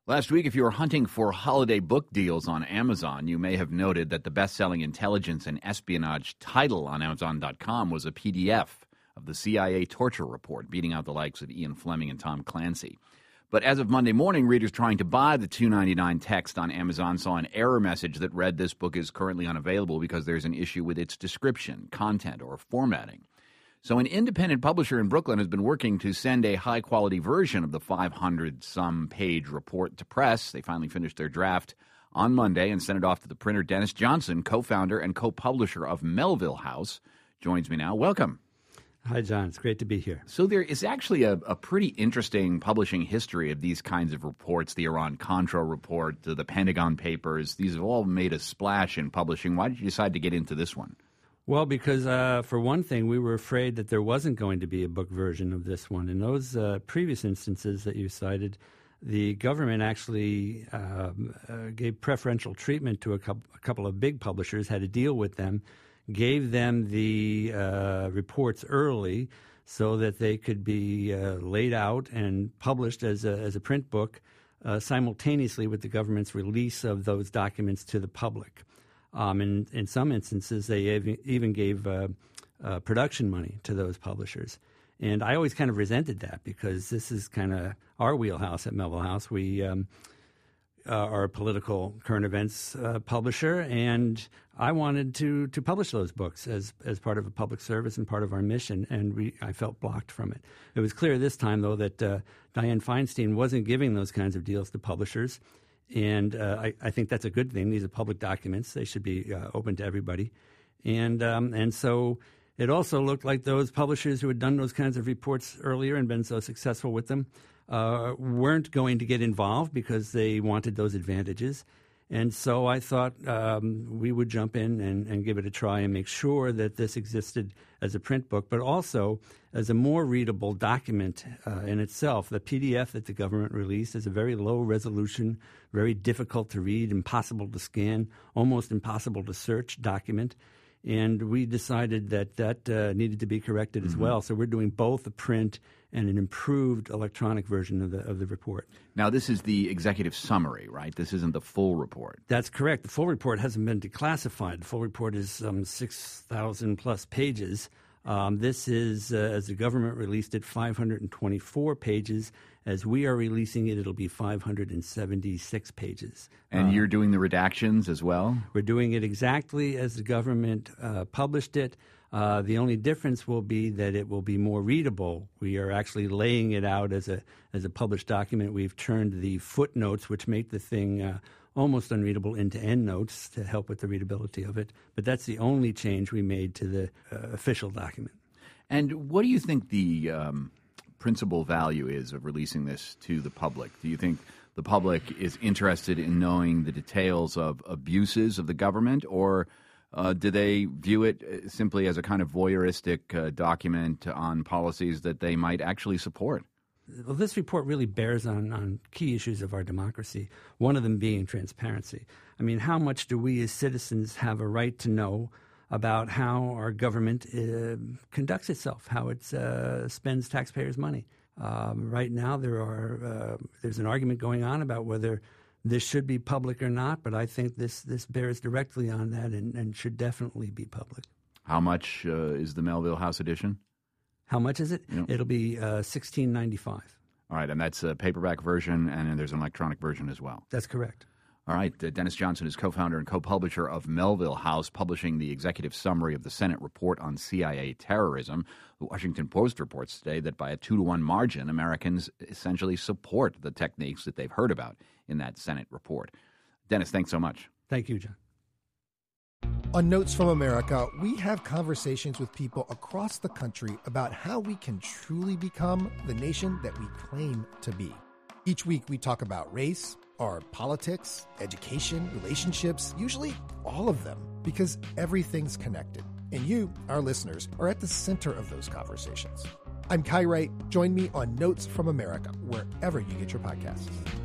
Last week, if you were hunting for holiday book deals on Amazon, you may have noted that the best-selling intelligence and espionage title on Amazon.com was a PDF of the CIA torture report, beating out the likes of Ian Fleming and Tom Clancy. But as of Monday morning, readers trying to buy the $2.99 text on Amazon saw an error message that read this book is currently unavailable because there's an issue with its description, content, or formatting. So an independent publisher in Brooklyn has been working to send a high-quality version of the 500-some page report to press. They finally finished their draft on Monday and sent it off to the printer. Dennis Johnson, co-founder and co-publisher of Melville House, joins me now. Welcome. Hi, John. It's great to be here. So there is actually a pretty interesting publishing history of these kinds of reports, the Iran-Contra report, the Pentagon Papers. These have all made a splash in publishing. Why did you decide to get into this one? Well, because for one thing, we were afraid that there wasn't going to be a book version of this one. In those previous instances that you cited, the government actually gave preferential treatment to a couple of big publishers, had a deal with them, gave them the reports early so that they could be laid out and published as a print book simultaneously with the government's release of those documents to the public. In some instances, they even gave production money to those publishers. And I always kind of resented that because this is kind of our wheelhouse at Melville House. We are a political current events publisher, and I wanted to publish those books as part of a public service and part of our mission, and I felt blocked from it. It was clear this time, though, that Dianne Feinstein wasn't giving those kinds of deals to publishers. And I think that's a good thing. These are public documents. They should be open to everybody. And so it also looked like those publishers who had done those kinds of reports earlier and been so successful with them weren't going to get involved because they wanted those advantages. And so I thought we would jump in and give it a try and make sure that this existed as a print book, but also as a more readable document in itself. The PDF that the government released is a very low resolution, very difficult to read, impossible to scan, almost impossible to search document. And we decided that needed to be corrected as well. So we're doing both a print and an improved electronic version of the report. Now, this is the executive summary, right? This isn't the full report. That's correct. The full report hasn't been declassified. The full report is 6,000-plus pages. This is, as the government released it, 524 pages. As we are releasing it, it'll be 576 pages. And you're doing the redactions as well? We're doing it exactly as the government published it. The only difference will be that it will be more readable. We are actually laying it out as a published document. We've turned the footnotes, which make the thing almost unreadable, into endnotes to help with the readability of it. But that's the only change we made to the official document. And what do you think the principal value is of releasing this to the public? Do you think the public is interested in knowing the details of abuses of the government, or do they view it simply as a kind of voyeuristic document on policies that they might actually support? Well, this report really bears on key issues of our democracy, one of them being transparency. I mean, how much do we as citizens have a right to know about how our government conducts itself, how it spends taxpayers' money? Right now, there's an argument going on about whether this should be public or not, but I think this bears directly on that and should definitely be public. How much is the Melville House edition? How much is it? Yep. It'll be $16.95. All right, and that's a paperback version, and there's an electronic version as well. That's correct. All right, Dennis Johnson is co-founder and co-publisher of Melville House, publishing the executive summary of the Senate report on CIA terrorism. The Washington Post reports today that by a 2-to-1 margin, Americans essentially support the techniques that they've heard about in that Senate report. Dennis, thanks so much. Thank you, John. On Notes from America, we have conversations with people across the country about how we can truly become the nation that we claim to be. Each week, we talk about race, our politics, education, relationships, usually all of them, because everything's connected. And you, our listeners, are at the center of those conversations. I'm Kai Wright. Join me on Notes from America, wherever you get your podcasts.